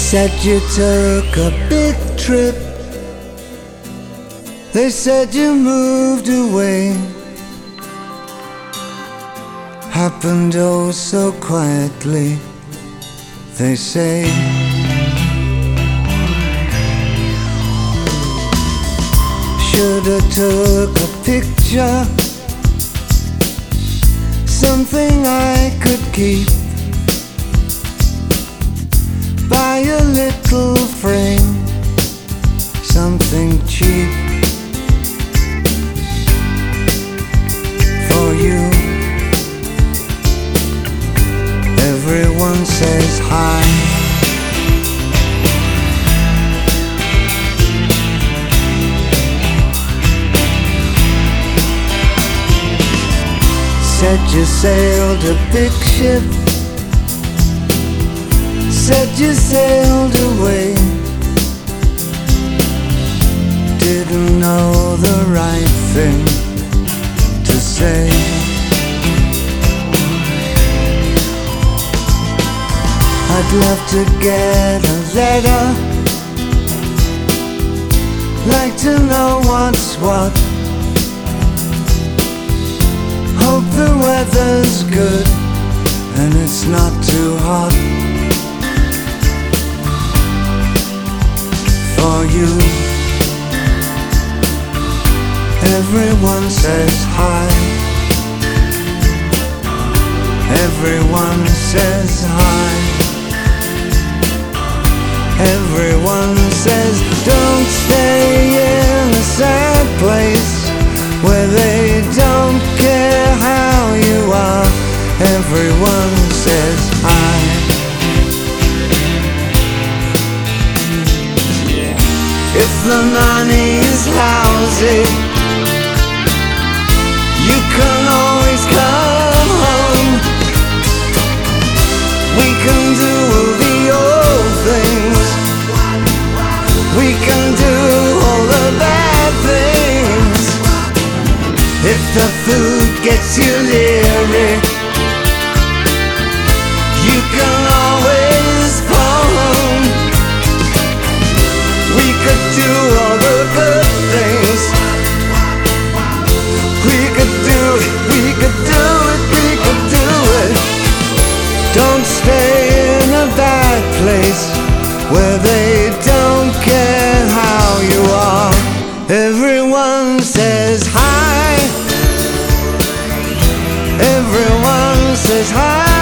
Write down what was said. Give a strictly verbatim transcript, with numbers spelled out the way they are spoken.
said you took a big trip. They said you moved away. Happened oh so quietly, they say. Shoulda took a picture, something I could keep. Buy a little frame, something cheap for you. Everyone says hi. Said you sailed a big ship, said you sailed away. Didn't know the right thing to say. I'd love to get a letter, like to know what's what. Hope the weather's good and it's not too hot for you. Everyone says hi. Everyone says hi. Everyone says don't stay in a sad place where they don't care how you are. Everyone says hi. If the money is lousy, you can always come home. We can do the old things, we can do all the bad things. If the food gets you leery, you can always phone. We could do all the good things. We could do it, we could do it, we could do it. Don't stay in a bad place where they don't care how you are. Everyone says hi. Everyone says hi.